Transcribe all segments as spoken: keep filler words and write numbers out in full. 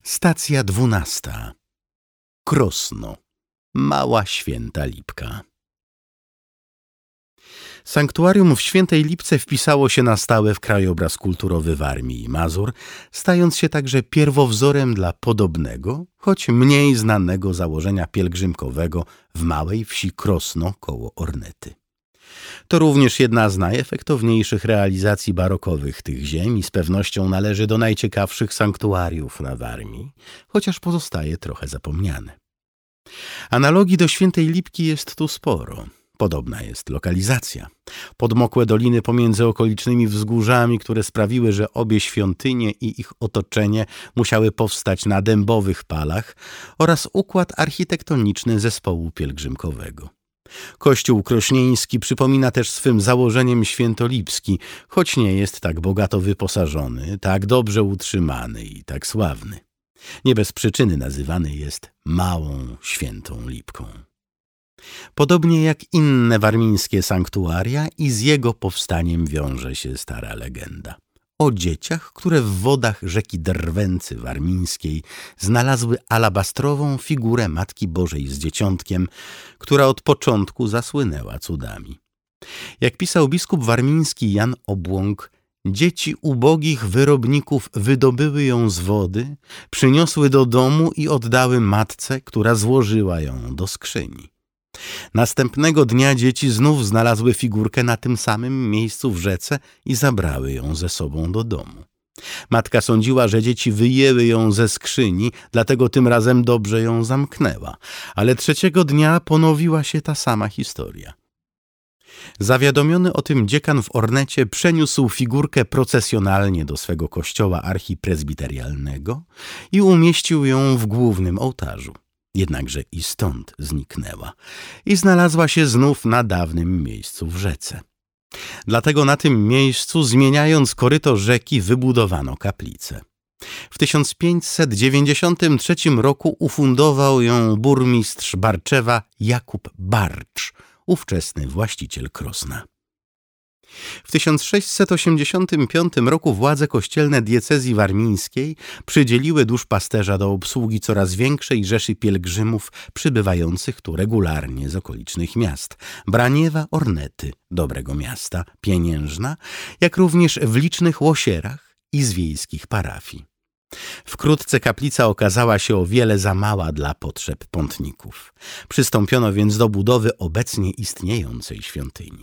Stacja dwunasta. Krosno. Mała Święta Lipka. Sanktuarium w Świętej Lipce wpisało się na stałe w krajobraz kulturowy Warmii i Mazur, stając się także pierwowzorem dla podobnego, choć mniej znanego założenia pielgrzymkowego w małej wsi Krosno koło Ornety. To również jedna z najefektowniejszych realizacji barokowych tych ziem i z pewnością należy do najciekawszych sanktuariów na Warmii, chociaż pozostaje trochę zapomniane. Analogii do Świętej Lipki jest tu sporo. Podobna jest lokalizacja. Podmokłe doliny pomiędzy okolicznymi wzgórzami, które sprawiły, że obie świątynie i ich otoczenie musiały powstać na dębowych palach, oraz układ architektoniczny zespołu pielgrzymkowego. Kościół krośnieński przypomina też swym założeniem świętolipski, choć nie jest tak bogato wyposażony, tak dobrze utrzymany i tak sławny. Nie bez przyczyny nazywany jest Małą Świętą Lipką. Podobnie jak inne warmińskie sanktuaria, i z jego powstaniem wiąże się stara legenda. O dzieciach, które w wodach rzeki Drwęcy warmińskiej znalazły alabastrową figurę Matki Bożej z Dzieciątkiem, która od początku zasłynęła cudami. Jak pisał biskup warmiński Jan Obłąk, dzieci ubogich wyrobników wydobyły ją z wody, przyniosły do domu i oddały matce, która złożyła ją do skrzyni. Następnego dnia dzieci znów znalazły figurkę na tym samym miejscu w rzece i zabrały ją ze sobą do domu. Matka sądziła, że dzieci wyjęły ją ze skrzyni, dlatego tym razem dobrze ją zamknęła, ale trzeciego dnia ponowiła się ta sama historia. Zawiadomiony o tym dziekan w Ornecie przeniósł figurkę procesjonalnie do swego kościoła archiprezbiterialnego i umieścił ją w głównym ołtarzu. Jednakże i stąd zniknęła i znalazła się znów na dawnym miejscu w rzece. Dlatego na tym miejscu, zmieniając koryto rzeki, wybudowano kaplicę. W tysiąc pięćset dziewięćdziesiątym trzecim roku ufundował ją burmistrz Barczewa Jakub Barcz, ówczesny właściciel Krosna. W tysiąc sześćset osiemdziesiątym piątym roku władze kościelne diecezji warmińskiej przydzieliły duszpasterza do obsługi coraz większej rzeszy pielgrzymów przybywających tu regularnie z okolicznych miast – Braniewa, Ornety, Dobrego Miasta, Pieniężna, jak również w licznych Łosierach i z wiejskich parafii. Wkrótce kaplica okazała się o wiele za mała dla potrzeb pątników. Przystąpiono więc do budowy obecnie istniejącej świątyni.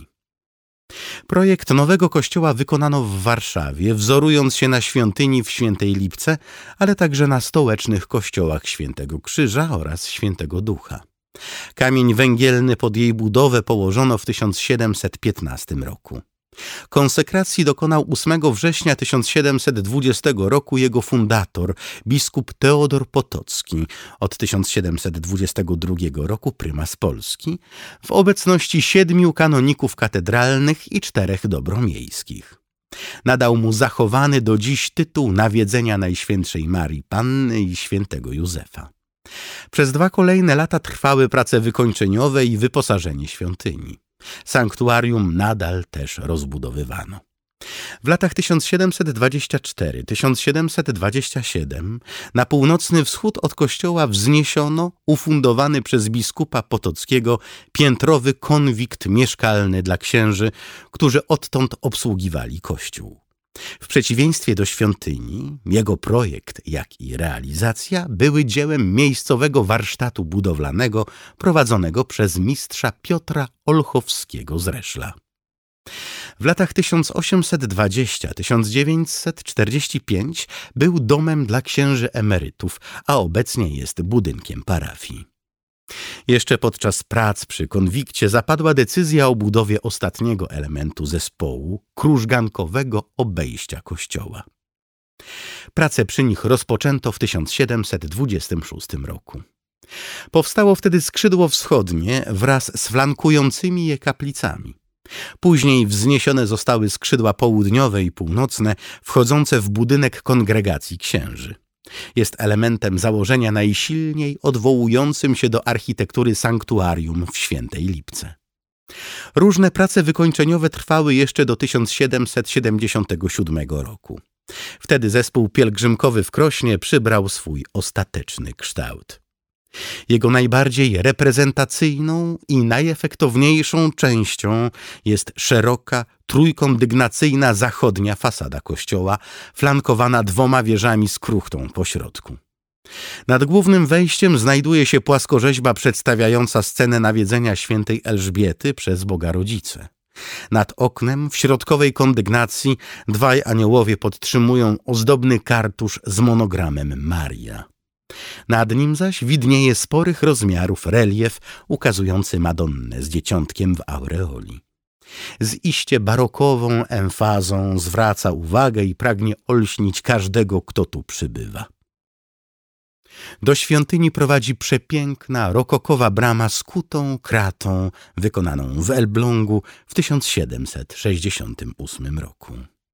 Projekt nowego kościoła wykonano w Warszawie, wzorując się na świątyni w Świętej Lipce, ale także na stołecznych kościołach Świętego Krzyża oraz Świętego Ducha. Kamień węgielny pod jej budowę położono w tysiąc siedemset piętnastym roku. Konsekracji dokonał ósmego września tysiąc siedemset dwudziestego roku jego fundator, biskup Teodor Potocki, od tysiąc siedemset dwudziestego drugiego roku prymas Polski, w obecności siedmiu kanoników katedralnych i czterech dobromiejskich. Nadał mu zachowany do dziś tytuł nawiedzenia Najświętszej Marii Panny i świętego Józefa. Przez dwa kolejne lata trwały prace wykończeniowe i wyposażenie świątyni. Sanktuarium nadal też rozbudowywano. W latach tysiąc siedemset dwudziestym czwartym do tysiąc siedemset dwudziestego siódmego na północny wschód od kościoła wzniesiono, ufundowany przez biskupa Potockiego, piętrowy konwikt mieszkalny dla księży, którzy odtąd obsługiwali kościół. W przeciwieństwie do świątyni, jego projekt, jak i realizacja były dziełem miejscowego warsztatu budowlanego prowadzonego przez mistrza Piotra Olchowskiego z Reszla. W latach tysiąc osiemset dwudziestym do tysiąc dziewięćset czterdziestego piątego był domem dla księży emerytów, a obecnie jest budynkiem parafii. Jeszcze podczas prac przy konwikcie zapadła decyzja o budowie ostatniego elementu zespołu, krużgankowego obejścia kościoła. Prace przy nich rozpoczęto w tysiąc siedemset dwudziestym szóstym roku. Powstało wtedy skrzydło wschodnie wraz z flankującymi je kaplicami. Później wzniesione zostały skrzydła południowe i północne, wchodzące w budynek kongregacji księży. Jest elementem założenia najsilniej odwołującym się do architektury sanktuarium w Świętej Lipce. Różne prace wykończeniowe trwały jeszcze do tysiąc siedemset siedemdziesiątego siódmego roku. Wtedy zespół pielgrzymkowy w Krośnie przybrał swój ostateczny kształt. Jego najbardziej reprezentacyjną i najefektowniejszą częścią jest szeroka, trójkondygnacyjna zachodnia fasada kościoła, flankowana dwoma wieżami z kruchtą pośrodku. Nad głównym wejściem znajduje się płaskorzeźba przedstawiająca scenę nawiedzenia świętej Elżbiety przez Boga Rodzicę. Nad oknem w środkowej kondygnacji dwaj aniołowie podtrzymują ozdobny kartusz z monogramem Maria. Nad nim zaś widnieje sporych rozmiarów relief ukazujący Madonnę z dzieciątkiem w aureoli. Z iście barokową emfazą zwraca uwagę i pragnie olśnić każdego, kto tu przybywa. Do świątyni prowadzi przepiękna, rokokowa brama z kutą kratą wykonaną w Elblągu w tysiąc siedemset sześćdziesiątym ósmym roku.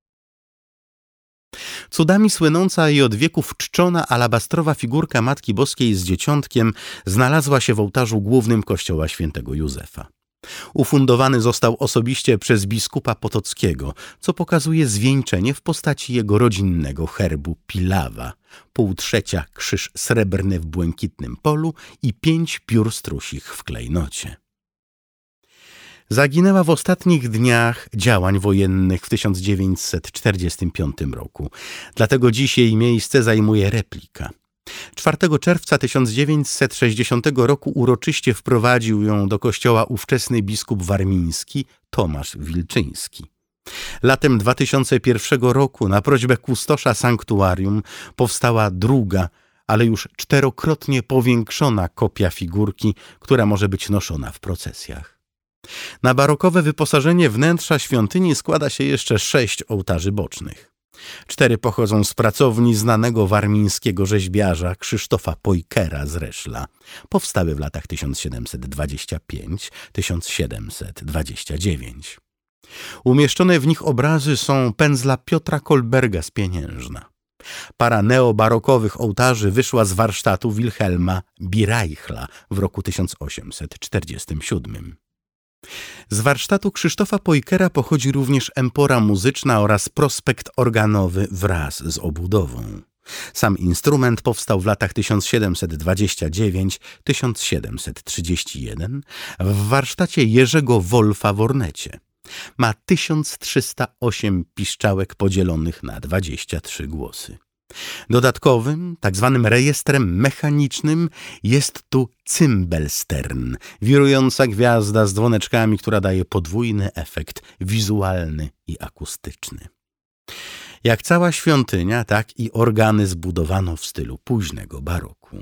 Cudami słynąca i od wieków czczona alabastrowa figurka Matki Boskiej z dzieciątkiem znalazła się w ołtarzu głównym kościoła świętego Józefa. Ufundowany został osobiście przez biskupa Potockiego, co pokazuje zwieńczenie w postaci jego rodzinnego herbu Pilawa, pół trzecia krzyż srebrny w błękitnym polu i pięć piór strusich w klejnocie. Zaginęła w ostatnich dniach działań wojennych w tysiąc dziewięćset czterdziestym piątym roku, dlatego dziś jej miejsce zajmuje replika. czwartego czerwca tysiąc dziewięćset sześćdziesiątego roku uroczyście wprowadził ją do kościoła ówczesny biskup warmiński Tomasz Wilczyński. Latem dwa tysiące pierwszego roku na prośbę kustosza sanktuarium powstała druga, ale już czterokrotnie powiększona kopia figurki, która może być noszona w procesjach. Na barokowe wyposażenie wnętrza świątyni składa się jeszcze sześć ołtarzy bocznych. Cztery pochodzą z pracowni znanego warmińskiego rzeźbiarza Krzysztofa Pojkera z Reszla. Powstały w latach tysiąc siedemset dwudziestym piątym do tysiąc siedemset dwudziestego dziewiątego. Umieszczone w nich obrazy są pędzla Piotra Kolberga z Pieniężna. Para neobarokowych ołtarzy wyszła z warsztatu Wilhelma Birajchla w roku tysiąc osiemset czterdziestym siódmym. Z warsztatu Krzysztofa Pojkera pochodzi również empora muzyczna oraz prospekt organowy wraz z obudową. Sam instrument powstał w latach tysiąc siedemset dwudziestym dziewiątym do tysiąc siedemset trzydziestego pierwszego w warsztacie Jerzego Wolfa w Ornecie. Ma tysiąc trzysta osiem piszczałek podzielonych na dwadzieścia trzy głosy. Dodatkowym, tak zwanym rejestrem mechanicznym jest tu cymbelstern, wirująca gwiazda z dzwoneczkami, która daje podwójny efekt wizualny i akustyczny. Jak cała świątynia, tak i organy zbudowano w stylu późnego baroku.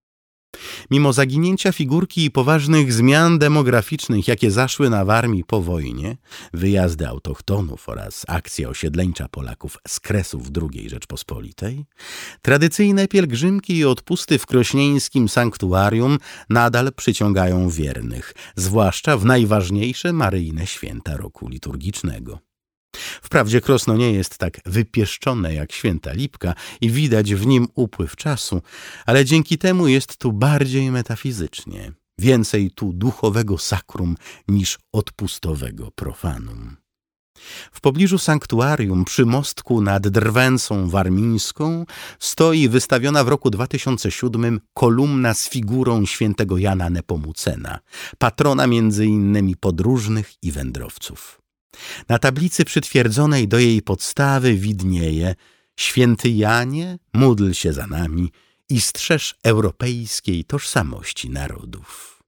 Mimo zaginięcia figurki i poważnych zmian demograficznych, jakie zaszły na Warmii po wojnie, wyjazdy autochtonów oraz akcja osiedleńcza Polaków z Kresów drugiej Rzeczpospolitej, tradycyjne pielgrzymki i odpusty w krośnieńskim sanktuarium nadal przyciągają wiernych, zwłaszcza w najważniejsze maryjne święta roku liturgicznego. Wprawdzie Krosno nie jest tak wypieszczone jak Święta Lipka i widać w nim upływ czasu, ale dzięki temu jest tu bardziej metafizycznie, więcej tu duchowego sakrum niż odpustowego profanum. W pobliżu sanktuarium przy mostku nad Drwęcą Warmińską stoi wystawiona w roku dwa tysiące siódmym kolumna z figurą świętego Jana Nepomucena, patrona między innymi podróżnych i wędrowców. Na tablicy przytwierdzonej do jej podstawy widnieje: Święty Janie, módl się za nami i strzeż europejskiej tożsamości narodów.